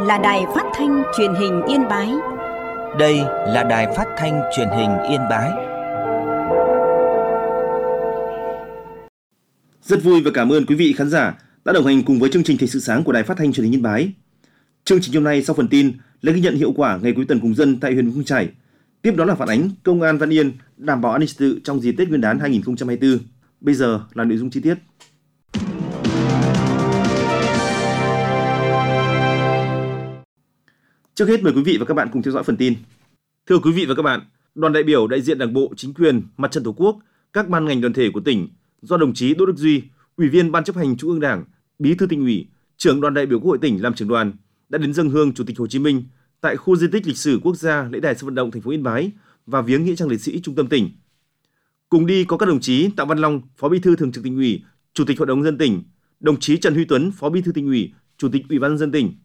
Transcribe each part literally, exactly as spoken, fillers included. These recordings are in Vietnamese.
là Đài Phát thanh Truyền hình Yên Bái. Đây là Đài Phát thanh Truyền hình Yên Bái. Rất vui và cảm ơn quý vị khán giả đã đồng hành cùng với chương trình Thời sự sáng của Đài Phát thanh Truyền hình Yên Bái. Chương trình hôm nay sau phần tin là ghi nhận hiệu quả ngày cuối tuần cùng dân tại huyện Mù Căng Chải. Tiếp đó là phản ánh Công an Văn Yên đảm bảo an ninh trật tự trong dịp Tết Nguyên đán hai không hai tư. Bây giờ là nội dung chi tiết. Trước hết mời quý vị và các bạn cùng theo dõi phần tin. Thưa quý vị và các bạn, đoàn đại biểu đại diện Đảng bộ, chính quyền, Mặt trận Tổ quốc, các ban ngành đoàn thể của tỉnh do đồng chí Đỗ Đức Duy, Ủy viên Ban chấp hành Trung ương Đảng, Bí thư Tỉnh ủy, Trưởng đoàn đại biểu Quốc hội tỉnh làm trưởng đoàn đã đến dâng hương Chủ tịch Hồ Chí Minh tại khu di tích lịch sử quốc gia lễ đài sân vận động thành phố Yên Bái và viếng nghĩa trang liệt sĩ trung tâm tỉnh. Cùng đi có các đồng chí Tạ Văn Long, Phó Bí thư Thường trực Tỉnh ủy, Chủ tịch Hội đồng nhân dân tỉnh, đồng chí Trần Huy Tuấn, Phó Bí thư Tỉnh ủy, Chủ tịch Ủy ban nhân dân tỉnh.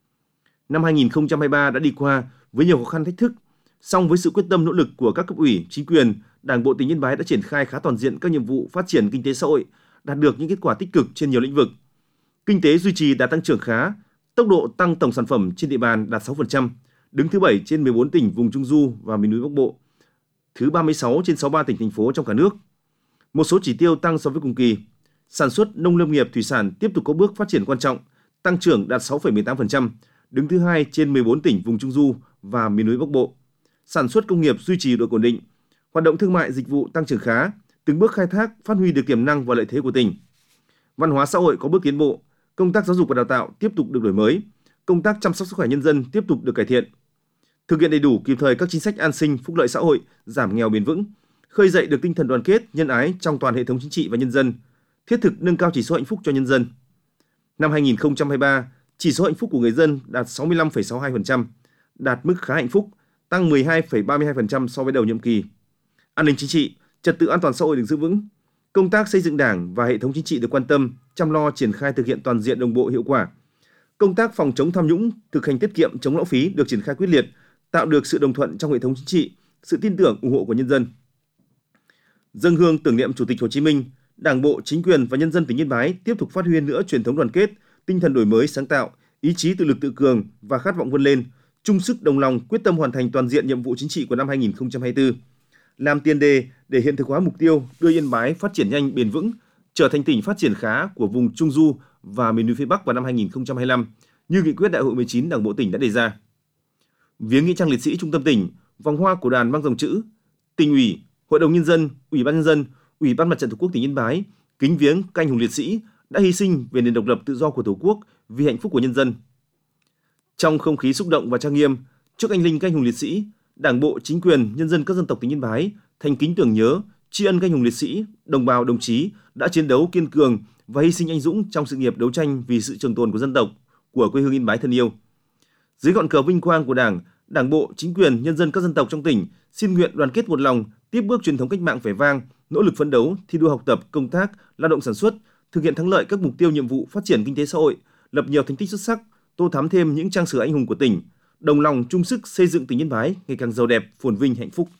Năm hai không hai ba đã đi qua với nhiều khó khăn thách thức, song với sự quyết tâm nỗ lực của các cấp ủy, chính quyền, Đảng bộ tỉnh Yên Bái đã triển khai khá toàn diện các nhiệm vụ phát triển kinh tế xã hội, đạt được những kết quả tích cực trên nhiều lĩnh vực. Kinh tế duy trì đạt tăng trưởng khá, tốc độ tăng tổng sản phẩm trên địa bàn đạt sáu phần trăm, đứng thứ bảy trên mười bốn tỉnh vùng Trung du và miền núi Bắc Bộ, thứ ba mươi sáu trên sáu mươi ba tỉnh thành phố trong cả nước. Một số chỉ tiêu tăng so với cùng kỳ. Sản xuất nông lâm nghiệp thủy sản tiếp tục có bước phát triển quan trọng, tăng trưởng đạt sáu phẩy mười tám phần trăm, đứng thứ hai trên mười bốn tỉnh vùng Trung du và miền núi Bắc Bộ. Sản xuất công nghiệp duy trì độ ổn định, hoạt động thương mại dịch vụ tăng trưởng khá, từng bước khai thác phát huy được tiềm năng và lợi thế của tỉnh. Văn hóa xã hội có bước tiến bộ, công tác giáo dục và đào tạo tiếp tục được đổi mới, công tác chăm sóc sức khỏe nhân dân tiếp tục được cải thiện. Thực hiện đầy đủ kịp thời các chính sách an sinh, phúc lợi xã hội, giảm nghèo bền vững, khơi dậy được tinh thần đoàn kết, nhân ái trong toàn hệ thống chính trị và nhân dân, thiết thực nâng cao chỉ số hạnh phúc cho nhân dân. Năm hai không hai ba, chỉ số hạnh phúc của người dân đạt sáu mươi lăm phẩy sáu mươi hai phần trăm, đạt mức khá hạnh phúc, tăng mười hai phẩy ba mươi hai phần trăm so với đầu nhiệm kỳ. An ninh chính trị, trật tự an toàn xã hội được giữ vững. Công tác xây dựng Đảng và hệ thống chính trị được quan tâm, chăm lo triển khai thực hiện toàn diện đồng bộ hiệu quả. Công tác phòng chống tham nhũng, thực hành tiết kiệm, chống lãng phí được triển khai quyết liệt, tạo được sự đồng thuận trong hệ thống chính trị, sự tin tưởng ủng hộ của nhân dân. Dâng hương tưởng niệm Chủ tịch Hồ Chí Minh, Đảng bộ, chính quyền và nhân dân tỉnh Yên Bái tiếp tục phát huy nữa truyền thống đoàn kết, tinh thần đổi mới sáng tạo, ý chí tự lực tự cường và khát vọng vươn lên, chung sức đồng lòng quyết tâm hoàn thành toàn diện nhiệm vụ chính trị của năm hai không hai tư, làm tiền đề để hiện thực hóa mục tiêu đưa Yên Bái phát triển nhanh bền vững, trở thành tỉnh phát triển khá của vùng Trung du và miền núi phía Bắc vào năm hai không hai lăm, như nghị quyết Đại hội mười chín Đảng bộ tỉnh đã đề ra. Viếng nghĩa trang liệt sĩ trung tâm tỉnh, vòng hoa của đoàn mang dòng chữ Tỉnh ủy, Hội đồng nhân dân, Ủy ban nhân dân, Ủy ban Mặt trận Tổ quốc tỉnh Yên Bái kính viếng các anh hùng liệt sĩ đã hy sinh về nền độc lập tự do của Tổ quốc vì hạnh phúc của nhân dân. Trong không khí xúc động và trang nghiêm trước anh linh các anh hùng liệt sĩ, Đảng bộ, chính quyền, nhân dân các dân tộc tỉnh Yên Bái thành kính tưởng nhớ, tri ân các anh hùng liệt sĩ, đồng bào đồng chí đã chiến đấu kiên cường và hy sinh anh dũng trong sự nghiệp đấu tranh vì sự trường tồn của dân tộc, của quê hương Yên Bái thân yêu. Dưới ngọn cờ vinh quang của Đảng, Đảng bộ, chính quyền, nhân dân các dân tộc trong tỉnh xin nguyện đoàn kết một lòng, tiếp bước truyền thống cách mạng vẻ vang, nỗ lực phấn đấu, thi đua học tập, công tác, lao động sản xuất, thực hiện thắng lợi các mục tiêu nhiệm vụ phát triển kinh tế xã hội, lập nhiều thành tích xuất sắc, tô thắm thêm những trang sử anh hùng của tỉnh, đồng lòng chung sức xây dựng tỉnh Yên Bái ngày càng giàu đẹp, phồn vinh, hạnh phúc.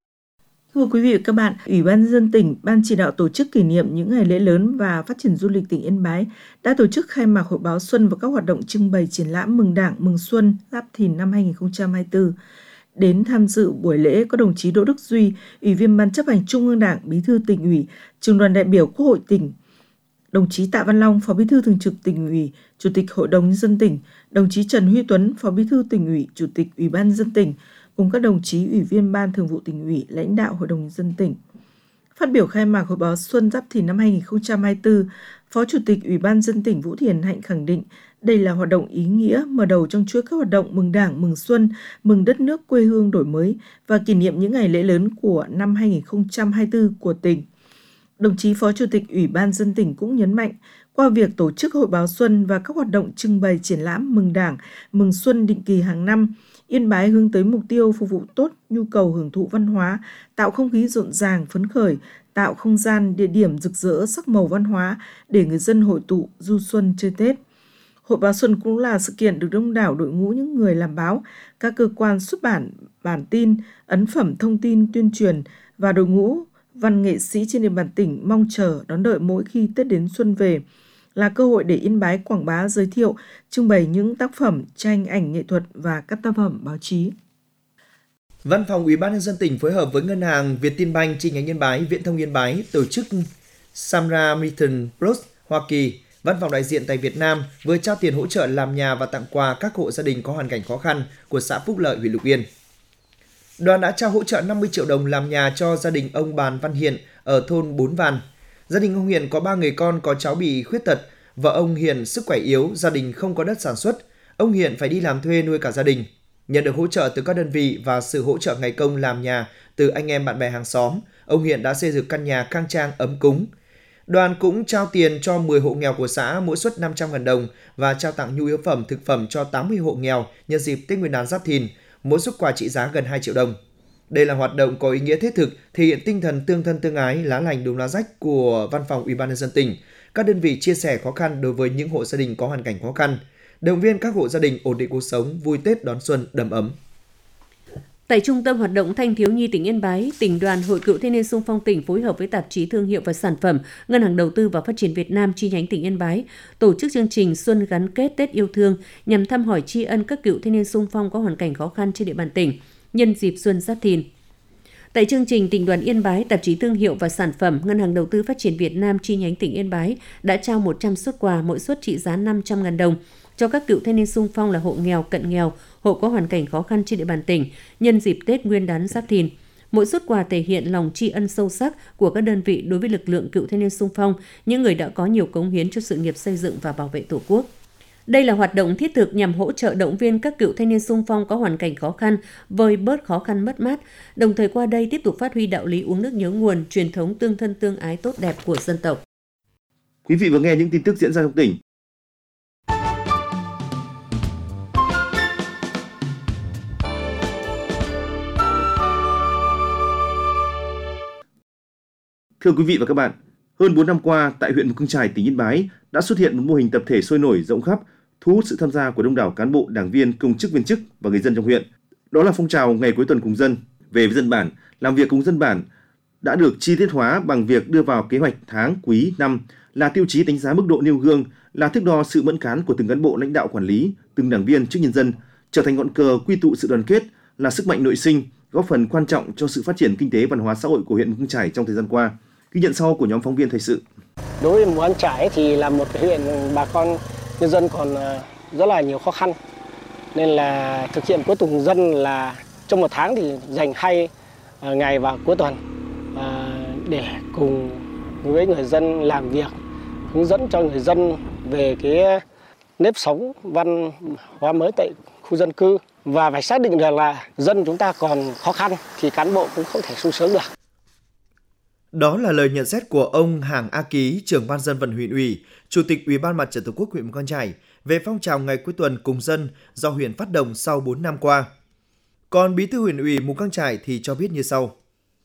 Thưa quý vị và các bạn, Ủy ban nhân dân tỉnh, Ban chỉ đạo tổ chức kỷ niệm những ngày lễ lớn và phát triển du lịch tỉnh Yên Bái đã tổ chức khai mạc hội báo xuân và các hoạt động trưng bày triển lãm mừng Đảng, mừng Xuân Giáp Thìn năm hai không hai tư. Đến tham dự buổi lễ có đồng chí Đỗ Đức Duy, Ủy viên Ban chấp hành Trung ương Đảng, Bí thư Tỉnh ủy, Trưởng đoàn đại biểu Quốc hội tỉnh, đồng chí Tạ Văn Long, Phó Bí thư Thường trực Tỉnh ủy, Chủ tịch Hội đồng nhân dân tỉnh, đồng chí Trần Huy Tuấn, Phó Bí thư Tỉnh ủy, Chủ tịch Ủy ban nhân dân tỉnh, cùng các đồng chí Ủy viên Ban Thường vụ Tỉnh ủy, lãnh đạo Hội đồng nhân dân tỉnh. Phát biểu khai mạc hội báo Xuân Giáp Thìn năm hai không hai tư, Phó Chủ tịch Ủy ban nhân dân tỉnh Vũ Thiền Hạnh khẳng định đây là hoạt động ý nghĩa mở đầu trong chuỗi các hoạt động mừng Đảng, mừng Xuân, mừng đất nước quê hương đổi mới và kỷ niệm những ngày lễ lớn của năm hai không hai tư của tỉnh. Đồng chí Phó Chủ tịch Ủy ban nhân dân tỉnh cũng nhấn mạnh, qua việc tổ chức hội báo xuân và các hoạt động trưng bày triển lãm mừng Đảng, mừng Xuân định kỳ hàng năm, Yên Bái hướng tới mục tiêu phục vụ tốt nhu cầu hưởng thụ văn hóa, tạo không khí rộn ràng, phấn khởi, tạo không gian, địa điểm rực rỡ sắc màu văn hóa để người dân hội tụ du xuân chơi Tết. Hội báo xuân cũng là sự kiện được đông đảo đội ngũ những người làm báo, các cơ quan xuất bản, bản tin, ấn phẩm thông tin tuyên truyền và đội ngũ văn nghệ sĩ trên địa bàn tỉnh mong chờ đón đợi mỗi khi Tết đến xuân về. là cơ hội để Yên Bái quảng bá, giới thiệu, trưng bày những tác phẩm, tranh, ảnh nghệ thuật và các tác phẩm báo chí. Văn phòng Ủy ban nhân dân tỉnh phối hợp với Ngân hàng Vietinbank chi nhánh Yên Bái, Viễn thông Yên Bái tổ chức Samaritan Plus Hoa Kỳ. Văn phòng đại diện tại Việt Nam vừa trao tiền hỗ trợ làm nhà và tặng quà các hộ gia đình có hoàn cảnh khó khăn của xã Phúc Lợi, huyện Lục Yên. Đoàn đã trao hỗ trợ năm mươi triệu đồng làm nhà cho gia đình ông Bàn Văn Hiện ở thôn Bốn Vàn. Gia đình ông Hiện có ba người con có cháu bị khuyết tật, vợ ông Hiện sức khỏe yếu, gia đình không có đất sản xuất. Ông Hiện phải đi làm thuê nuôi cả gia đình. Nhận được hỗ trợ từ các đơn vị và sự hỗ trợ ngày công làm nhà từ anh em bạn bè hàng xóm, ông Hiện đã xây dựng căn nhà khang trang ấm cúng. Đoàn cũng trao tiền cho mười hộ nghèo của xã, mỗi suất năm trăm nghìn đồng và trao tặng nhu yếu phẩm thực phẩm cho tám mươi hộ nghèo nhân dịp Tết Nguyên đán Giáp Thìn, mỗi suất quà trị giá gần hai triệu đồng. Đây là hoạt động có ý nghĩa thiết thực, thể hiện tinh thần tương thân tương ái, lá lành đùm lá rách của Văn phòng Ủy ban nhân dân tỉnh. Các đơn vị chia sẻ khó khăn đối với những hộ gia đình có hoàn cảnh khó khăn, động viên các hộ gia đình ổn định cuộc sống, vui Tết đón xuân đầm ấm. Tại Trung tâm Hoạt động Thanh thiếu nhi tỉnh Yên Bái, Tỉnh đoàn Hội Cựu Thanh niên Xung phong tỉnh phối hợp với tạp chí Thương hiệu và Sản phẩm, Ngân hàng Đầu tư và Phát triển Việt Nam chi nhánh tỉnh Yên Bái tổ chức chương trình Xuân gắn kết Tết yêu thương nhằm thăm hỏi tri ân các cựu thanh niên xung phong có hoàn cảnh khó khăn trên địa bàn tỉnh nhân dịp Xuân Giáp Thìn. Tại chương trình, Tỉnh đoàn Yên Bái, tạp chí Thương hiệu và Sản phẩm, Ngân hàng Đầu tư Phát triển Việt Nam chi nhánh tỉnh Yên Bái đã trao một trăm suất quà, mỗi suất trị giá năm trăm nghìn đồng cho các cựu thanh niên xung phong là hộ nghèo, cận nghèo, hộ có hoàn cảnh khó khăn trên địa bàn tỉnh nhân dịp Tết Nguyên đán Giáp Thìn. Mỗi suất quà thể hiện lòng tri ân sâu sắc của các đơn vị đối với lực lượng cựu thanh niên xung phong, những người đã có nhiều cống hiến cho sự nghiệp xây dựng và bảo vệ Tổ quốc. Đây là hoạt động thiết thực nhằm hỗ trợ động viên các cựu thanh niên xung phong có hoàn cảnh khó khăn, vơi bớt khó khăn mất mát, đồng thời qua đây tiếp tục phát huy đạo lý uống nước nhớ nguồn, truyền thống tương thân tương ái tốt đẹp của dân tộc. Quý vị vừa nghe những tin tức diễn ra trong tỉnh. Thưa quý vị và các bạn, hơn bốn năm qua tại huyện Mù Căng Chải, tỉnh Yên Bái đã xuất hiện một mô hình tập thể sôi nổi rộng khắp, thu hút sự tham gia của đông đảo cán bộ, đảng viên, công chức viên chức và người dân trong huyện. Đó là phong trào ngày cuối tuần cùng dân, về với dân bản, làm việc cùng dân bản đã được chi tiết hóa bằng việc đưa vào kế hoạch tháng, quý, năm là tiêu chí đánh giá mức độ nêu gương, là thước đo sự mẫn cán của từng cán bộ lãnh đạo quản lý, từng đảng viên trước nhân dân, trở thành ngọn cờ quy tụ sự đoàn kết, là sức mạnh nội sinh, góp phần quan trọng cho sự phát triển kinh tế văn hóa xã hội của huyện Mù Căng Chải trong thời gian qua. Ghi nhận sau của nhóm phóng viên thời sự. Đối với Mù Căng Chải thì là một huyện bà con nhân dân còn rất là nhiều khó khăn, nên là thực hiện cuối tuần dân là trong một tháng thì dành hai ngày vào cuối tuần để cùng với người dân làm việc, hướng dẫn cho người dân về cái nếp sống văn hóa mới tại khu dân cư, và phải xác định được là dân chúng ta còn khó khăn thì cán bộ cũng không thể sung sướng được. Đó là lời nhận xét của ông Hàng A Ký, trưởng ban dân vận huyện ủy, chủ tịch Ủy ban Mặt trận Tổ quốc huyện Mù Căng Chải về phong trào ngày cuối tuần cùng dân do huyện phát động sau bốn năm qua. Còn bí thư huyện ủy Mù Căng Chải thì cho biết như sau.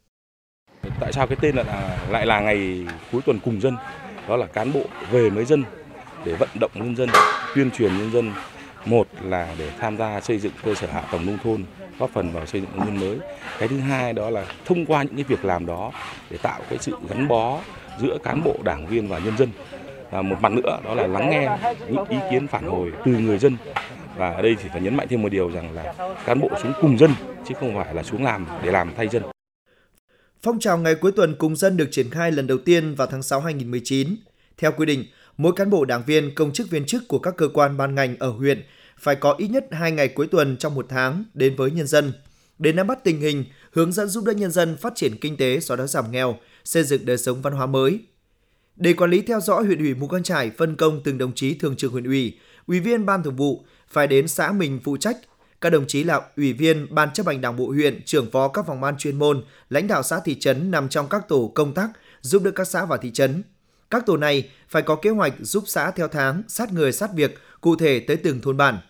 Tại sao cái tên là lại là ngày cuối tuần cùng dân? Đó là cán bộ về với dân để vận động nhân dân, tuyên truyền nhân dân. Một là để tham gia xây dựng cơ sở hạ tầng nông thôn, góp phần vào xây dựng nông thôn mới. Cái thứ hai đó là thông qua những cái việc làm đó để tạo cái sự gắn bó giữa cán bộ, đảng viên và nhân dân. Và một mặt nữa đó là lắng nghe những ý kiến phản hồi từ người dân. Và ở đây thì phải nhấn mạnh thêm một điều rằng là cán bộ xuống cùng dân chứ không phải là xuống làm để làm thay dân. Phong trào ngày cuối tuần cùng dân được triển khai lần đầu tiên vào tháng sáu năm hai nghìn không trăm mười chín. Theo quy định, mỗi cán bộ, đảng viên, công chức viên chức của các cơ quan ban ngành ở huyện phải có ít nhất hai ngày cuối tuần trong một tháng đến với nhân dân, để nắm bắt tình hình, hướng dẫn giúp đỡ nhân dân phát triển kinh tế, xóa đói giảm nghèo, xây dựng đời sống văn hóa mới. Để quản lý theo dõi, huyện ủy Mù Căng Chải phân công từng đồng chí thường trực huyện ủy, ủy viên ban thường vụ phải đến xã mình phụ trách. Các đồng chí là ủy viên ban chấp hành đảng bộ huyện, trưởng phó các phòng ban chuyên môn, lãnh đạo xã thị trấn nằm trong các tổ công tác giúp đỡ các xã và thị trấn. Các tổ này phải có kế hoạch giúp xã theo tháng, sát người sát việc, cụ thể tới từng thôn bản.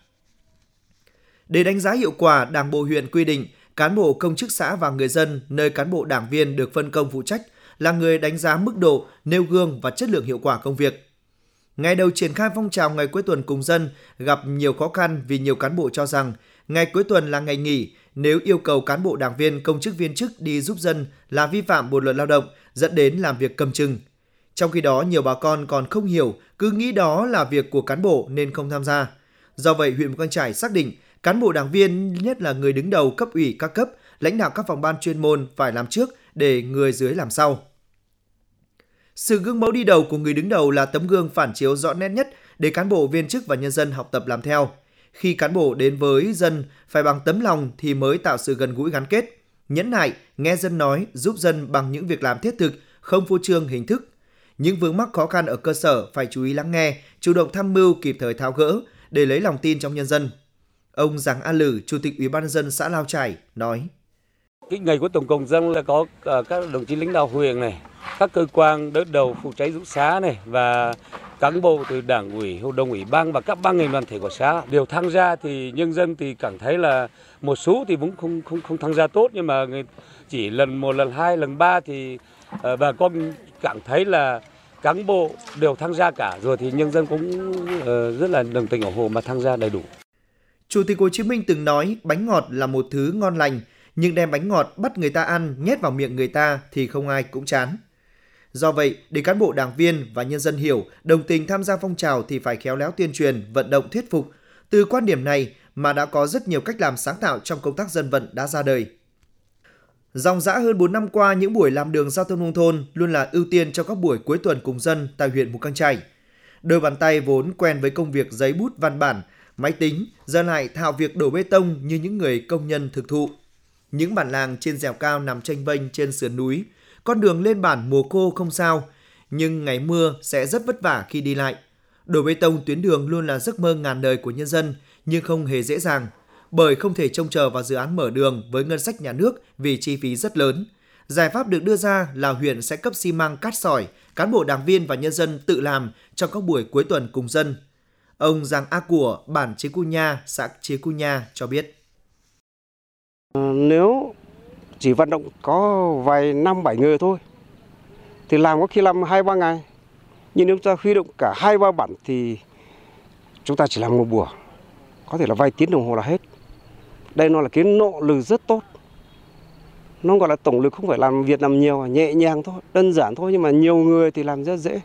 Để đánh giá hiệu quả, Đảng bộ huyện quy định cán bộ công chức xã và người dân nơi cán bộ đảng viên được phân công phụ trách là người đánh giá mức độ, nêu gương và chất lượng hiệu quả công việc. Ngày đầu triển khai phong trào ngày cuối tuần cùng dân gặp nhiều khó khăn vì nhiều cán bộ cho rằng ngày cuối tuần là ngày nghỉ, nếu yêu cầu cán bộ đảng viên, công chức viên chức đi giúp dân là vi phạm bộ luật lao động, dẫn đến làm việc cầm chừng. Trong khi đó, nhiều bà con còn không hiểu, cứ nghĩ đó là việc của cán bộ nên không tham gia. Do vậy, huyện Mù Cang Chải xác định cán bộ đảng viên, nhất là người đứng đầu cấp ủy các cấp, lãnh đạo các phòng ban chuyên môn phải làm trước để người dưới làm sau. Sự gương mẫu đi đầu của người đứng đầu là tấm gương phản chiếu rõ nét nhất để cán bộ, viên chức và nhân dân học tập làm theo. Khi cán bộ đến với dân phải bằng tấm lòng thì mới tạo sự gần gũi gắn kết, nhẫn nại, nghe dân nói, giúp dân bằng những việc làm thiết thực, không phô trương hình thức. Những vướng mắc khó khăn ở cơ sở phải chú ý lắng nghe, chủ động tham mưu, kịp thời tháo gỡ để lấy lòng tin trong nhân dân. Ông Giàng A Lử, Chủ tịch Ủy ban nhân dân xã Lao Chải nói: Cái ngày của tổng cộng dân là có các đồng chí lãnh đạo huyện này, các cơ quan đỡ đầu phụ trách giúp xã này và cán bộ từ đảng ủy, hội đồng ủy ban và các ban ngành đoàn thể của xã đều tham gia, thì nhân dân thì cảm thấy là một số thì cũng không không không tham gia tốt, nhưng mà chỉ lần một, lần hai, lần ba thì uh, bà con cảm thấy là cán bộ đều tham gia cả rồi thì nhân dân cũng uh, rất là đồng tình ủng hộ mà tham gia đầy đủ. Chủ tịch Hồ Chí Minh từng nói bánh ngọt là một thứ ngon lành, nhưng đem bánh ngọt bắt người ta ăn, nhét vào miệng người ta thì không ai cũng chán. Do vậy, để cán bộ đảng viên và nhân dân hiểu, đồng tình tham gia phong trào thì phải khéo léo tuyên truyền, vận động thuyết phục. Từ quan điểm này mà đã có rất nhiều cách làm sáng tạo trong công tác dân vận đã ra đời. Dòng dã hơn bốn năm qua, những buổi làm đường giao thông nông thôn luôn là ưu tiên cho các buổi cuối tuần cùng dân tại huyện Mù Cang Chải. Đôi bàn tay vốn quen với công việc giấy bút văn bản, máy tính, giờ lại thạo việc đổ bê tông như những người công nhân thực thụ. Những bản làng trên dẻo cao nằm chênh vênh trên sườn núi, con đường lên bản mùa khô không sao, nhưng ngày mưa sẽ rất vất vả khi đi lại. Đổ bê tông tuyến đường luôn là giấc mơ ngàn đời của nhân dân, nhưng không hề dễ dàng, bởi không thể trông chờ vào dự án mở đường với ngân sách nhà nước vì chi phí rất lớn. Giải pháp được đưa ra là huyện sẽ cấp xi măng, cát sỏi, cán bộ đảng viên và nhân dân tự làm trong các buổi cuối tuần cùng dân. Ông Giàng A Của, bản Chế Cu Nha, xã Chế Cu Nha cho biết. Nếu chỉ vận động có vài năm bảy người thôi thì làm có khi làm hai ba ngày, nhưng nếu ta huy động cả hai ba bản thì chúng ta chỉ làm một buổi, có thể là vài tiếng đồng hồ là hết. Đây nó là cái nỗ lực rất tốt, nó gọi là tổng lực, không phải làm việc làm nhiều, nhẹ nhàng thôi, đơn giản thôi, nhưng mà nhiều người thì làm rất dễ.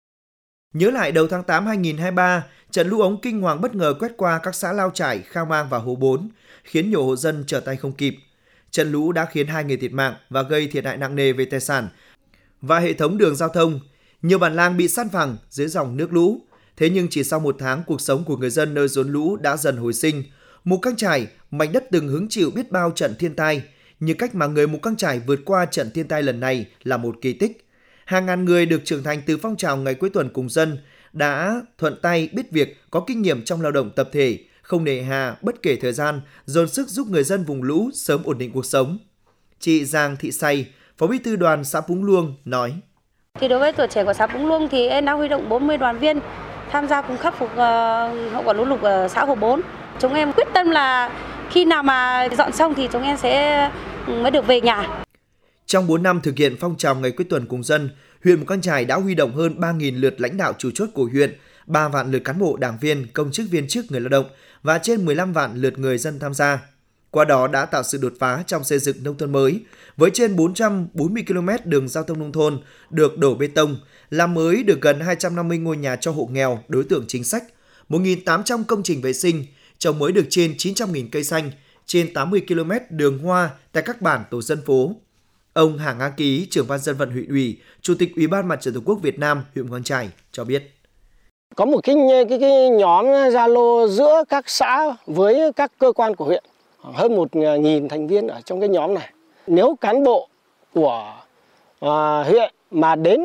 Nhớ lại đầu tháng tám hai nghìn không trăm hai mươi ba, trận lũ ống kinh hoàng bất ngờ quét qua các xã Lao Chải, Khao Mang và Hố Bốn, khiến nhiều hộ dân trở tay không kịp. Trận lũ đã khiến hai người thiệt mạng và gây thiệt hại nặng nề về tài sản và hệ thống đường giao thông. Nhiều bản làng bị san phẳng dưới dòng nước lũ. Thế nhưng chỉ sau một tháng, cuộc sống của người dân nơi rốn lũ đã dần hồi sinh. Mù Cang Chải, mảnh đất từng hứng chịu biết bao trận thiên tai, nhưng cách mà người Mù Cang Chải vượt qua trận thiên tai lần này là một kỳ tích. Hàng ngàn người được trưởng thành từ phong trào ngày cuối tuần cùng dân đã thuận tay biết việc, có kinh nghiệm trong lao động tập thể, không nề hà bất kể thời gian, dồn sức giúp người dân vùng lũ sớm ổn định cuộc sống. Chị Giang Thị Say, Phó Bí thư đoàn xã Púng Luông nói: Thì đối với tuổi trẻ của xã Púng Luông thì em đã huy động bốn mươi đoàn viên tham gia cùng khắc phục uh, hậu quả lũ lụt ở xã Hồ Bốn. Chúng em quyết tâm là khi nào mà dọn xong thì chúng em sẽ mới được về nhà. Trong bốn năm thực hiện phong trào ngày cuối tuần cùng dân, huyện Mù Cang Chải đã huy động hơn ba nghìn lượt lãnh đạo chủ chốt của huyện, ba vạn lượt cán bộ đảng viên, công chức viên chức, người lao động và trên mười lăm vạn lượt người dân tham gia. Qua đó đã tạo sự đột phá trong xây dựng nông thôn mới, với trên bốn trăm bốn mươi ki lô mét đường giao thông nông thôn được đổ bê tông, làm mới được gần hai trăm năm mươi ngôi nhà cho hộ nghèo, đối tượng chính sách, một nghìn tám trăm công trình vệ sinh, trồng mới được trên chín trăm nghìn cây xanh, trên tám mươi ki lô mét đường hoa tại các bản tổ dân phố. Ông Hàng A Ký, trưởng ban dân vận huyện ủy, Chủ tịch Ủy ban Mặt trận Tổ quốc Việt Nam huyện Mù Cang Chải cho biết. Có một cái, cái, cái nhóm Zalo giữa các xã với các cơ quan của huyện, hơn một nghìn thành viên ở trong cái nhóm này. Nếu cán bộ của uh, huyện mà đến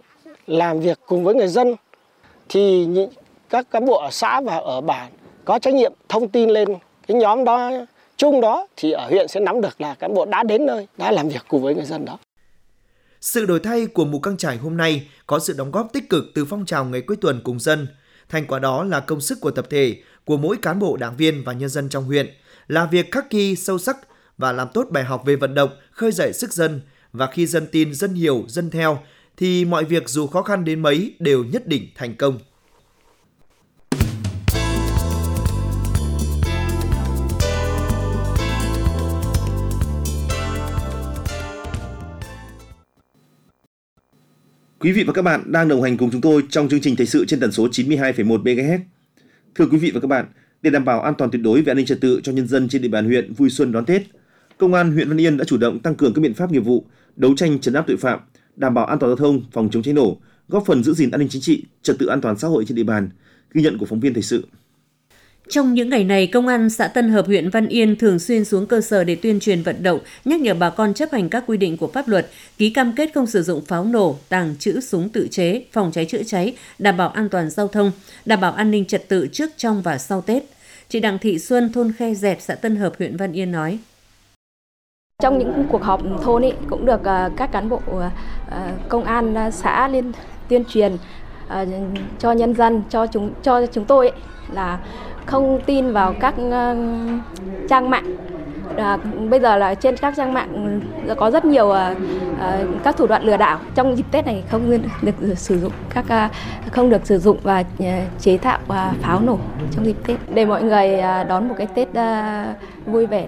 làm việc cùng với người dân thì các cán bộ ở xã và ở bản có trách nhiệm thông tin lên cái nhóm đó chung đó, thì ở huyện sẽ nắm được là cán bộ đã đến nơi, đã làm việc cùng với người dân đó. Sự đổi thay của Mù Cang Chải hôm nay có sự đóng góp tích cực từ phong trào ngày cuối tuần cùng dân. Thành quả đó là công sức của tập thể, của mỗi cán bộ đảng viên và nhân dân trong huyện, là việc khắc ghi sâu sắc và làm tốt bài học về vận động, khơi dậy sức dân. Và khi dân tin, dân hiểu, dân theo, thì mọi việc dù khó khăn đến mấy đều nhất định thành công. Quý vị và các bạn đang đồng hành cùng chúng tôi trong chương trình thời sự trên tần số chín mươi hai phẩy một mê ga héc. Thưa quý vị và các bạn, để đảm bảo an toàn tuyệt đối về an ninh trật tự cho nhân dân trên địa bàn huyện vui xuân đón Tết, Công an huyện Văn Yên đã chủ động tăng cường các biện pháp nghiệp vụ, đấu tranh trấn áp tội phạm, đảm bảo an toàn giao thông, phòng chống cháy nổ, góp phần giữ gìn an ninh chính trị, trật tự an toàn xã hội trên địa bàn. Ghi nhận của phóng viên thời sự. Trong những ngày này, Công an xã Tân Hợp, huyện Văn Yên thường xuyên xuống cơ sở để tuyên truyền vận động, nhắc nhở bà con chấp hành các quy định của pháp luật, ký cam kết không sử dụng pháo nổ, tàng trữ súng tự chế, phòng cháy chữa cháy, đảm bảo an toàn giao thông, đảm bảo an ninh trật tự trước, trong và sau Tết. Chị Đặng Thị Xuân, thôn Khe Dẹt, xã Tân Hợp, huyện Văn Yên nói. Trong những cuộc họp thôn ấy, cũng được các cán bộ công an xã lên tuyên truyền cho nhân dân, cho chúng cho chúng tôi ấy, là không tin vào các uh, trang mạng. À, bây giờ là trên các trang mạng có rất nhiều uh, uh, các thủ đoạn lừa đảo. Trong dịp Tết này không được sử dụng các uh, không được sử dụng và uh, chế tạo uh, pháo nổ trong dịp Tết để mọi người uh, đón một cái Tết uh, vui vẻ.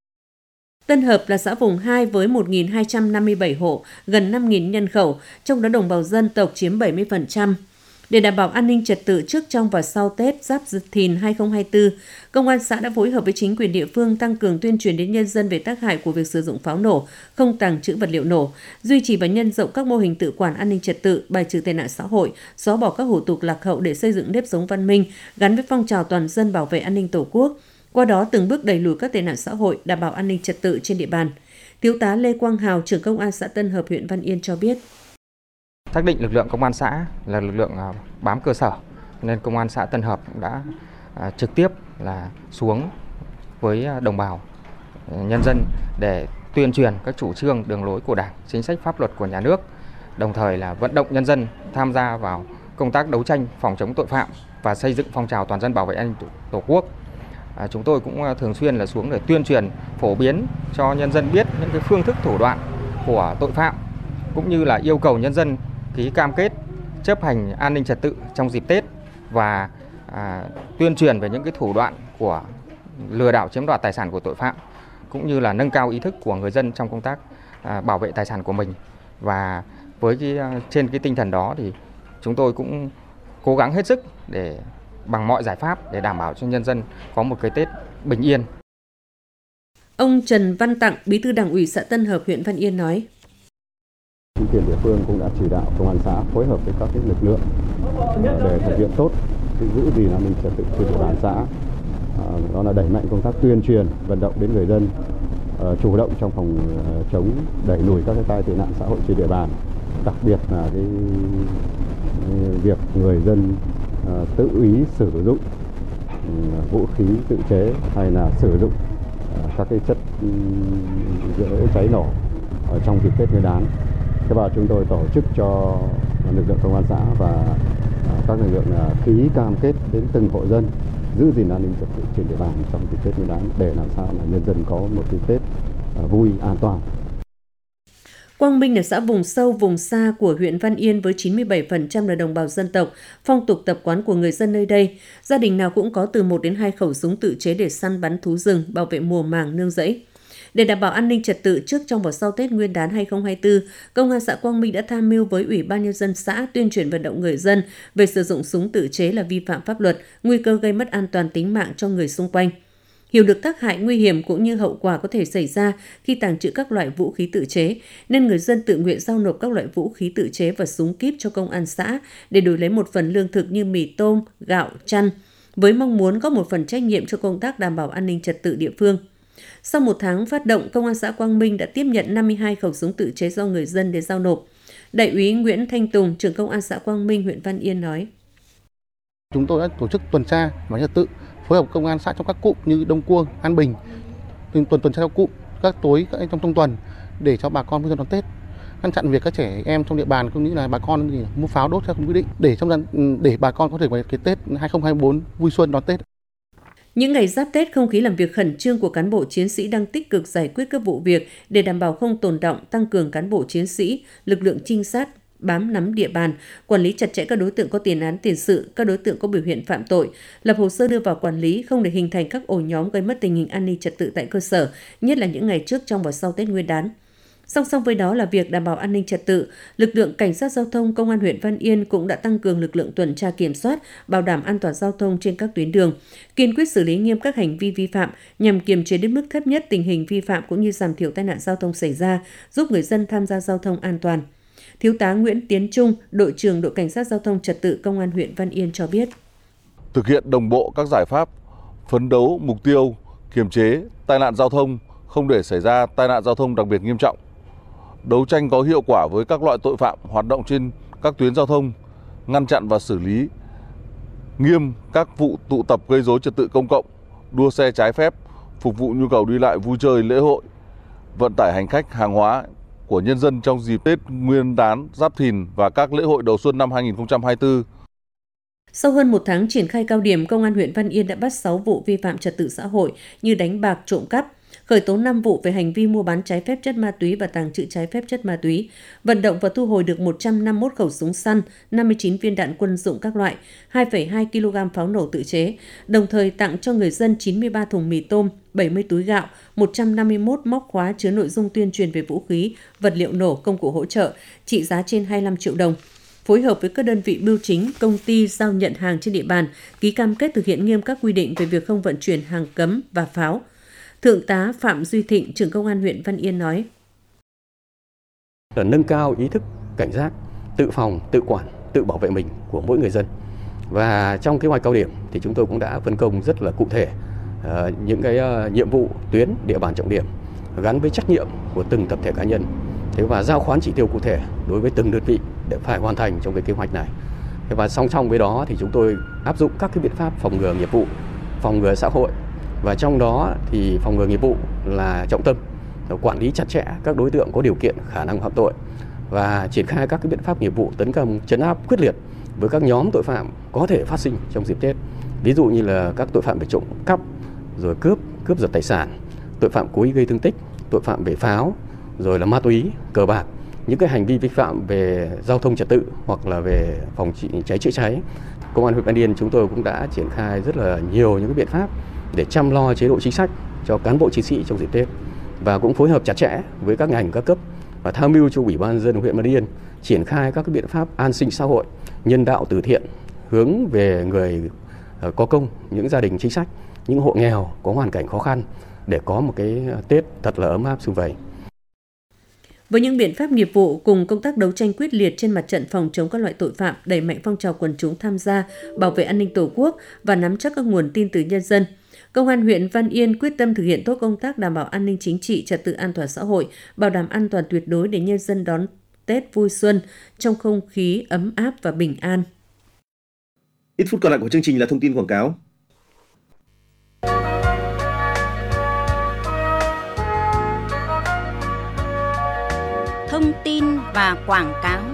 Tân Hợp là xã vùng hai với một nghìn hai trăm năm mươi bảy hộ, gần năm nghìn nhân khẩu, trong đó đồng bào dân tộc chiếm bảy mươi phần trăm. Để đảm bảo an ninh trật tự trước, trong và sau Tết Giáp Thìn hai không hai tư, Công an xã đã phối hợp với chính quyền địa phương tăng cường tuyên truyền đến nhân dân về tác hại của việc sử dụng pháo nổ, không tàng trữ vật liệu nổ, duy trì và nhân rộng các mô hình tự quản an ninh trật tự, bài trừ tệ nạn xã hội, xóa bỏ các hủ tục lạc hậu để xây dựng nếp sống văn minh, gắn với phong trào toàn dân bảo vệ an ninh Tổ quốc. Qua đó từng bước đẩy lùi các tệ nạn xã hội, đảm bảo an ninh trật tự trên địa bàn. Thiếu tá Lê Quang Hào, trưởng Công an xã Tân Hợp, huyện Văn Yên cho biết. Xác định lực lượng công an xã là lực lượng bám cơ sở, nên Công an xã Tân Hợp đã trực tiếp là xuống với đồng bào nhân dân để tuyên truyền các chủ trương, đường lối của Đảng, chính sách pháp luật của nhà nước, đồng thời là vận động nhân dân tham gia vào công tác đấu tranh phòng chống tội phạm và xây dựng phong trào toàn dân bảo vệ an ninh Tổ quốc. À, chúng tôi cũng thường xuyên là xuống để tuyên truyền, phổ biến cho nhân dân biết những cái phương thức thủ đoạn của tội phạm, cũng như là yêu cầu nhân dân ký cam kết chấp hành an ninh trật tự trong dịp Tết và à, tuyên truyền về những cái thủ đoạn của lừa đảo chiếm đoạt tài sản của tội phạm, cũng như là nâng cao ý thức của người dân trong công tác à, bảo vệ tài sản của mình. Và với cái trên cái tinh thần đó thì chúng tôi cũng cố gắng hết sức để bằng mọi giải pháp để đảm bảo cho nhân dân có một cái Tết bình yên. Ông Trần Văn Tặng, Bí thư Đảng ủy xã Tân Hợp, huyện Văn Yên nói. Chính quyền địa phương cũng đã chỉ đạo công an xã phối hợp với các cái lực lượng để thực hiện tốt cái giữ gìn an ninh trật tự trên địa bàn xã. À, đó là đẩy mạnh công tác tuyên truyền, vận động đến người dân uh, chủ động trong phòng uh, chống đẩy lùi các cái tai tệ nạn xã hội trên địa bàn. Đặc biệt là cái việc người dân uh, tự ý sử dụng uh, vũ khí tự chế hay là sử dụng uh, các cái chất um, dễ cháy nổ ở trong dịp Tết Nguyên đán. Thế và chúng tôi tổ chức cho lực lượng công an xã và các lực lượng ký cam kết đến từng hộ dân giữ gìn an ninh trật tự trên địa bàn trong dịp Tết Nguyên đán để làm sao là nhân dân có một cái Tết vui, an toàn. Quang Minh là xã vùng sâu, vùng xa của huyện Văn Yên với chín mươi bảy phần trăm là đồng bào dân tộc, phong tục tập quán của người dân nơi đây. Gia đình nào cũng có từ một đến hai khẩu súng tự chế để săn bắn thú rừng, bảo vệ mùa màng, nương rẫy. Để đảm bảo an ninh trật tự trước, trong và sau Tết Nguyên đán hai không hai tư, Công an xã Quang Minh đã tham mưu với Ủy ban Nhân dân xã tuyên truyền vận động người dân về sử dụng súng tự chế là vi phạm pháp luật, nguy cơ gây mất an toàn tính mạng cho người xung quanh. Hiểu được tác hại nguy hiểm cũng như hậu quả có thể xảy ra khi tàng trữ các loại vũ khí tự chế, nên người dân tự nguyện giao nộp các loại vũ khí tự chế và súng kíp cho công an xã để đổi lấy một phần lương thực như mì tôm, gạo, chăn, với mong muốn có một phần trách nhiệm cho công tác đảm bảo an ninh trật tự địa phương. Sau một tháng phát động, Công an xã Quang Minh đã tiếp nhận năm mươi hai khẩu súng tự chế do người dân để giao nộp. Đại úy Nguyễn Thanh Tùng, trưởng Công an xã Quang Minh, huyện Văn Yên nói. Chúng tôi đã tổ chức tuần tra và trật tự, phối hợp công an xã trong các cụm như Đông Cuông, An Bình, tuần tuần tra theo cụm các tối các trong trong tuần để cho bà con vui xuân đón Tết, ngăn chặn việc các trẻ em trong địa bàn cũng như là bà con thì mua pháo đốt theo không quy định để trong để bà con có thể vào cái Tết hai không hai tư vui xuân đón Tết. Những ngày giáp Tết, không khí làm việc khẩn trương của cán bộ chiến sĩ đang tích cực giải quyết các vụ việc để đảm bảo không tồn đọng, tăng cường cán bộ chiến sĩ, lực lượng trinh sát, bám nắm địa bàn, quản lý chặt chẽ các đối tượng có tiền án tiền sự, các đối tượng có biểu hiện phạm tội, lập hồ sơ đưa vào quản lý, không để hình thành các ổ nhóm gây mất tình hình an ninh trật tự tại cơ sở, nhất là những ngày trước, trong và sau Tết Nguyên đán. Song song với đó là việc đảm bảo an ninh trật tự, lực lượng cảnh sát giao thông Công an huyện Văn Yên cũng đã tăng cường lực lượng tuần tra kiểm soát, bảo đảm an toàn giao thông trên các tuyến đường, kiên quyết xử lý nghiêm các hành vi vi phạm nhằm kiềm chế đến mức thấp nhất tình hình vi phạm cũng như giảm thiểu tai nạn giao thông xảy ra, giúp người dân tham gia giao thông an toàn. Thiếu tá Nguyễn Tiến Trung, đội trưởng đội cảnh sát giao thông trật tự Công an huyện Văn Yên cho biết: Thực hiện đồng bộ các giải pháp, phấn đấu mục tiêu kiềm chế tai nạn giao thông, không để xảy ra tai nạn giao thông đặc biệt nghiêm trọng, đấu tranh có hiệu quả với các loại tội phạm hoạt động trên các tuyến giao thông, ngăn chặn và xử lý nghiêm các vụ tụ tập gây rối trật tự công cộng, đua xe trái phép, phục vụ nhu cầu đi lại vui chơi lễ hội, vận tải hành khách hàng hóa của nhân dân trong dịp Tết Nguyên đán Giáp Thìn và các lễ hội đầu xuân năm hai nghìn không trăm hai mươi tư. Sau hơn một tháng triển khai cao điểm, Công an huyện Văn Yên đã bắt sáu vụ vi phạm trật tự xã hội như đánh bạc, trộm cắp, khởi tố năm vụ về hành vi mua bán trái phép chất ma túy và tàng trữ trái phép chất ma túy, vận động và thu hồi được một trăm năm mươi mốt khẩu súng săn, năm mươi chín viên đạn quân dụng các loại, hai phẩy hai ki lô gam pháo nổ tự chế, đồng thời tặng cho người dân chín mươi ba thùng mì tôm, bảy mươi túi gạo, một trăm năm mươi mốt móc khóa chứa nội dung tuyên truyền về vũ khí, vật liệu nổ, công cụ hỗ trợ, trị giá trên hai mươi lăm triệu đồng. Phối hợp với các đơn vị bưu chính, công ty giao nhận hàng trên địa bàn, ký cam kết thực hiện nghiêm các quy định về việc không vận chuyển hàng cấm và pháo. Thượng tá Phạm Duy Thịnh, trưởng Công an huyện Văn Yên nói: Là nâng cao ý thức cảnh giác, tự phòng, tự quản, tự bảo vệ mình của mỗi người dân. Và trong kế hoạch cao điểm thì chúng tôi cũng đã phân công rất là cụ thể uh, những cái uh, nhiệm vụ tuyến địa bàn trọng điểm gắn với trách nhiệm của từng tập thể cá nhân. Thế và giao khoán chỉ tiêu cụ thể đối với từng đơn vị để phải hoàn thành trong cái kế hoạch này. Thế và song song với đó thì chúng tôi áp dụng các cái biện pháp phòng ngừa nghiệp vụ, phòng ngừa xã hội. Và trong đó thì phòng ngừa nghiệp vụ là trọng tâm, quản lý chặt chẽ các đối tượng có điều kiện khả năng phạm tội và triển khai các cái biện pháp nghiệp vụ tấn công trấn áp quyết liệt với các nhóm tội phạm có thể phát sinh trong dịp Tết. Ví dụ như là các tội phạm về trộm cắp, rồi cướp, cướp giật tài sản, tội phạm cố ý gây thương tích, tội phạm về pháo, rồi là ma túy, cờ bạc, những cái hành vi vi phạm về giao thông trật tự hoặc là về phòng cháy chữa cháy. Công an huyện Văn Yên chúng tôi cũng đã triển khai rất là nhiều những cái biện pháp để chăm lo chế độ chính sách cho cán bộ chiến sĩ trong dịp Tết và cũng phối hợp chặt chẽ với các ngành các cấp và tham mưu cho Ủy ban nhân dân huyện Văn Yên triển khai các cái biện pháp an sinh xã hội, nhân đạo từ thiện hướng về người có công, những gia đình chính sách, những hộ nghèo có hoàn cảnh khó khăn để có một cái Tết thật là ấm áp sum vầy. Với những biện pháp nghiệp vụ cùng công tác đấu tranh quyết liệt trên mặt trận phòng chống các loại tội phạm, đẩy mạnh phong trào quần chúng tham gia bảo vệ an ninh Tổ quốc và nắm chắc các nguồn tin từ nhân dân, Công an huyện Văn Yên quyết tâm thực hiện tốt công tác đảm bảo an ninh chính trị, trật tự an toàn xã hội, bảo đảm an toàn tuyệt đối để nhân dân đón Tết vui xuân trong không khí ấm áp và bình an. Ít phút còn lại của chương trình là thông tin quảng cáo. Thông tin và quảng cáo.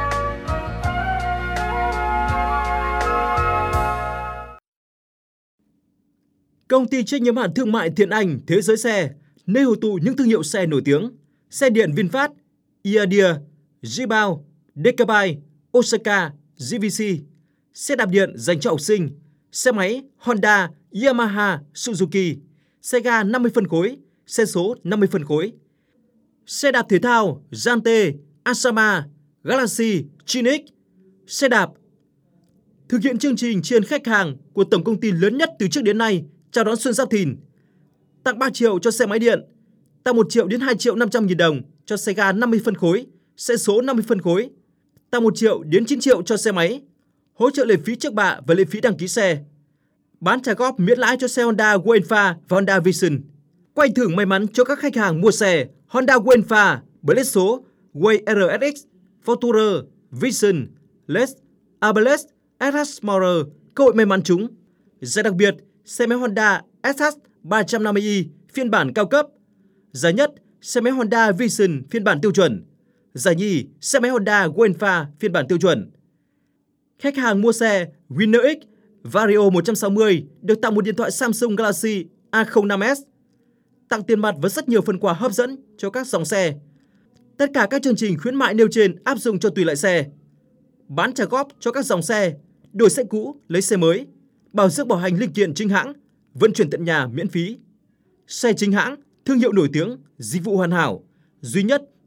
Công ty trách nhiệm hữu hạn thương mại Thiện Anh Thế Giới Xe, nơi hội tụ những thương hiệu xe nổi tiếng, xe điện VinFast, Iadia, Jibao, Decabai, Osaka, giê vê xê, xe đạp điện dành cho học sinh, xe máy Honda, Yamaha, Suzuki, xe ga năm mươi phân khối, xe số năm mươi phân khối, xe đạp thể thao Yante, Asama, Galaxy, Chinix, xe đạp. Thực hiện chương trình tri ân khách hàng của tổng công ty lớn nhất từ trước đến nay chào đón Xuân Giáp Thìn, tặng ba triệu cho xe máy điện, tặng một triệu đến hai triệu năm trăm nghìn đồng cho xe ga năm mươi phân khối, xe số năm mươi phân khối, tặng một triệu đến chín triệu cho xe máy, hỗ trợ lệ phí trước bạ và lệ phí đăng ký xe, bán trả góp miễn lãi cho xe Honda Wainfa và Honda Vision. Quay thưởng may mắn cho các khách hàng mua xe Honda Wainfa, Blade số Way rờ ét ích, Fortuner, Vision, Lexus, Ables, ét hát Explorer, cơ hội may mắn trúng. Giải đặc biệt, xe máy Honda ét hát ba trăm năm mươi i phiên bản cao cấp. Giải nhất, xe máy Honda Vision phiên bản tiêu chuẩn. Giải nhì, xe máy Honda Wainfa phiên bản tiêu chuẩn. Khách hàng mua xe Winner X Vario một trăm sáu mươi được tặng một điện thoại Samsung Galaxy A không năm S, tặng tiền mặt với rất nhiều phần quà hấp dẫn cho các dòng xe. Tất cả các chương trình khuyến mại nêu trên áp dụng cho tùy loại xe. Bán trả góp cho các dòng xe, đổi xe cũ lấy xe mới, bảo dưỡng bảo hành linh kiện chính hãng, vận chuyển tận nhà miễn phí. Xe chính hãng, thương hiệu nổi tiếng, dịch vụ hoàn hảo, duy nhất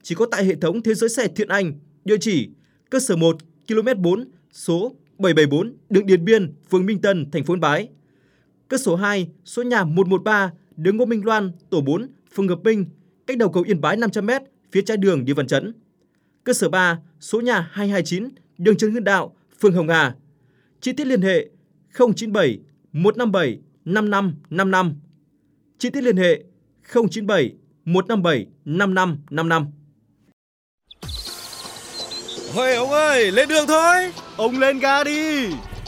chỉ có tại hệ thống Thế giới xe Thiện Anh, địa chỉ cơ sở một, ki lô mét bốn, số bảy bảy bốn, đường Điện Biên, phường Minh Tân, thành phố Yên Bái. Cơ sở hai, số nhà một một ba, đường Ngô Minh Loan, tổ bốn, phường Hợp Minh, cách đầu cầu Yên Bái năm trăm mét, phía trái đường đi Văn Chấn. Cơ sở ba, số nhà hai hai chín, đường Trần Hưng Đạo, phường Hồng Hà. Chi tiết liên hệ không chín bảy một năm bảy năm năm năm năm. Chi tiết liên hệ không chín bảy một năm bảy năm năm năm năm. Ôi ông ơi, lên đường thôi. Ông lên ga đi.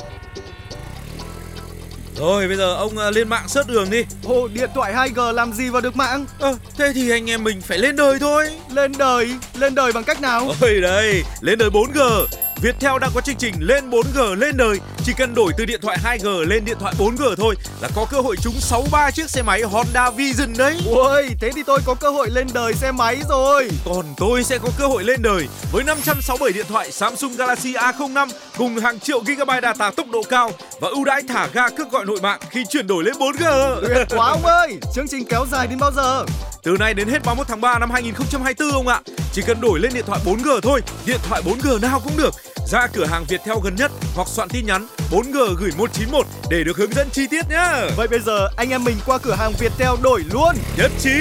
Rồi bây giờ ông lên mạng search đường đi. Ồ, điện thoại hai G làm gì vào được mạng? Ờ, thế thì anh em mình phải lên đời thôi. Lên đời? Lên đời bằng cách nào? Ôi đây, lên đời bốn G. Viettel đang có chương trình lên bốn G lên đời. Chỉ cần đổi từ điện thoại hai G lên điện thoại bốn G thôi là có cơ hội trúng sáu mươi ba chiếc xe máy Honda Vision đấy. Ôi, thế thì tôi có cơ hội lên đời xe máy rồi. Còn tôi sẽ có cơ hội lên đời với năm trăm sáu mươi bảy điện thoại Samsung Galaxy A không năm cùng hàng triệu gigabyte data tốc độ cao và ưu đãi thả ga cước gọi nội mạng khi chuyển đổi lên bốn G. Tuyệt quá ông ơi, chương trình kéo dài đến bao giờ? Từ nay đến hết ba mươi mốt tháng ba năm hai nghìn không trăm hai mươi tư ông ạ. Chỉ cần đổi lên điện thoại bốn G thôi, điện thoại bốn G nào cũng được. Ra cửa hàng Viettel gần nhất hoặc soạn tin nhắn bốn G gửi một chín một để được hướng dẫn chi tiết nhá. Vậy bây giờ anh em mình qua cửa hàng Viettel đổi luôn. Nhất trí.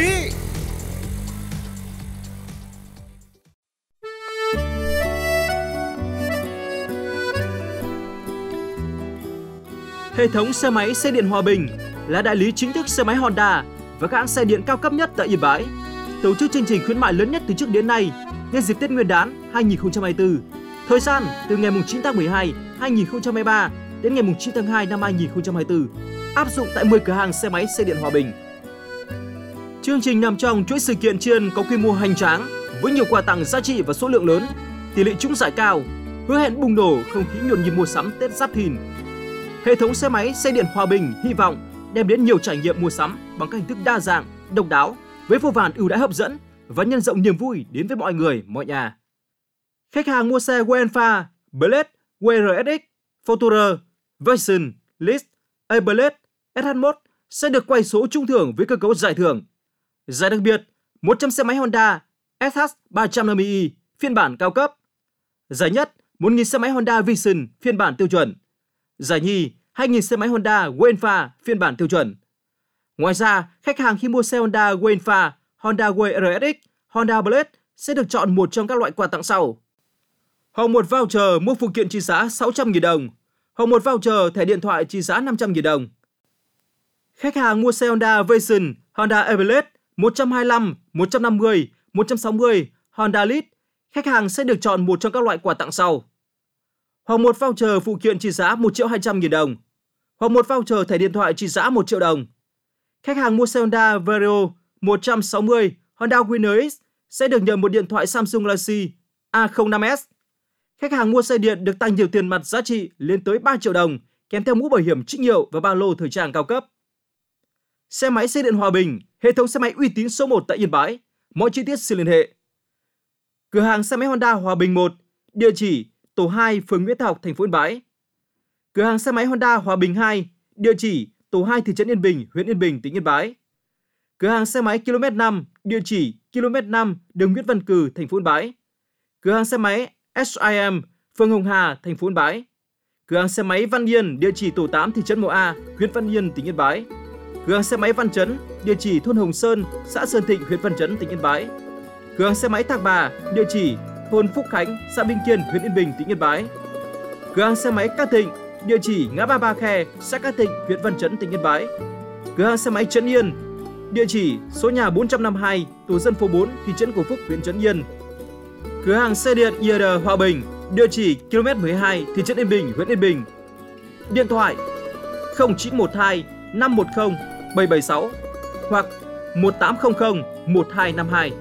Hệ thống xe máy xe điện Hòa Bình là đại lý chính thức xe máy Honda và các hãng xe điện cao cấp nhất tại Yên Bái. Tổ chức chương trình khuyến mại lớn nhất từ trước đến nay nhân dịp Tết Nguyên đán hai nghìn không trăm hai mươi tư. Thời gian từ ngày chín tháng mười hai năm hai nghìn không trăm hai mươi ba đến ngày chín tháng hai năm hai nghìn không trăm hai mươi tư, áp dụng tại mười cửa hàng xe máy xe điện Hòa Bình. Chương trình nằm trong chuỗi sự kiện tri ân có quy mô hoành tráng với nhiều quà tặng giá trị và số lượng lớn, tỷ lệ trúng giải cao, hứa hẹn bùng nổ không khí nhộn nhịp mua sắm Tết Giáp Thìn. Hệ thống xe máy xe điện Hòa Bình hy vọng đem đến nhiều trải nghiệm mua sắm bằng các hình thức đa dạng, độc đáo với vô vàn ưu đãi hấp dẫn và nhân rộng niềm vui đến với mọi người, mọi nhà. Khách hàng mua xe Wenfa, Blade, vê rờ ét ích, Fortuner, Vision, List, A-Blade, ét hát một sẽ được quay số trúng thưởng với cơ cấu giải thưởng. Giải đặc biệt, một trăm xe máy Honda ét hát ba trăm năm mươi i phiên bản cao cấp. Giải nhất, một nghìn xe máy Honda Vision phiên bản tiêu chuẩn. Giải nhì, hai nghìn xe máy Honda Wenfa phiên bản tiêu chuẩn. Ngoài ra, khách hàng khi mua xe Honda Wenfa, Honda vê rờ ét ích, Honda Blade sẽ được chọn một trong các loại quà tặng sau. Hoặc một voucher mua phụ kiện trị giá sáu trăm nghìn đồng, hoặc một voucher thẻ điện thoại trị giá năm trăm nghìn đồng. Khách hàng mua xe Honda Vision, Honda A-Blade một trăm hai mươi lăm, một trăm năm mươi, một trăm sáu mươi, Honda Lead, khách hàng sẽ được chọn một trong các loại quà tặng sau. Hoặc một voucher phụ kiện trị giá một triệu hai trăm nghìn đồng, hoặc một voucher thẻ điện thoại trị giá một triệu đồng. Khách hàng mua xe Honda Vario một trăm sáu mươi, Honda Winner X sẽ được nhận một điện thoại Samsung Galaxy A không năm S. Khách hàng mua xe điện được tặng nhiều tiền mặt giá trị lên tới ba triệu đồng, kèm theo mũ bảo hiểm trích hiệu và ba lô thời trang cao cấp. Xe máy xe điện Hòa Bình, hệ thống xe máy uy tín số một tại Yên Bái. Mọi chi tiết xin liên hệ. Cửa hàng xe máy Honda Hòa Bình một, địa chỉ tổ hai, phường Nguyễn Thái Học, thành phố Yên Bái. Cửa hàng xe máy Honda Hòa Bình hai, địa chỉ tổ hai, thị trấn Yên Bình, huyện Yên Bình, tỉnh Yên Bái. Cửa hàng xe máy ki lô mét năm, địa chỉ ki lô mét năm, đường Nguyễn Văn Cừ, thành phố Yên Bái. Cửa hàng xe máy ét i em, phường Hồng Hà, thành phố Yên Bái. Cửa hàng xe máy Văn Yên, địa chỉ tổ tám, thị trấn Mộ A, huyện Văn Yên, tỉnh Yên Bái. Cửa hàng xe máy Văn Chấn, địa chỉ thôn Hồng Sơn, xã Sơn Thịnh, huyện Văn Chấn, tỉnh Yên Bái. Cửa hàng xe máy Thạc Bà, địa chỉ thôn Phúc Khánh, xã Bình Kiên, huyện Yên Bình, tỉnh Yên Bái. Cửa hàng xe máy Cát Thịnh, địa chỉ ngã ba Ba Khe, xã Cát Thịnh, huyện Văn Chấn, tỉnh Yên Bái. Cửa hàng xe máy Trấn Yên, địa chỉ số nhà bốn trăm năm mươi hai, tổ dân phố bốn, thị trấn Cổ Phúc, huyện Trấn Yên. Cửa hàng xe điện i rờ Hòa Bình, địa chỉ ki lô mét mười hai, thị trấn Yên Bình, huyện Yên Bình. Điện thoại không chín một hai năm một không bảy bảy sáu hoặc một tám không không một hai năm hai.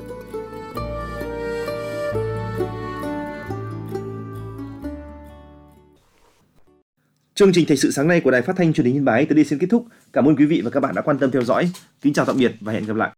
Chương trình thời sự sáng nay của Đài Phát thanh Truyền hình Yên Bái tới đây xin kết thúc. Cảm ơn quý vị và các bạn đã quan tâm theo dõi. Kính chào tạm biệt và hẹn gặp lại.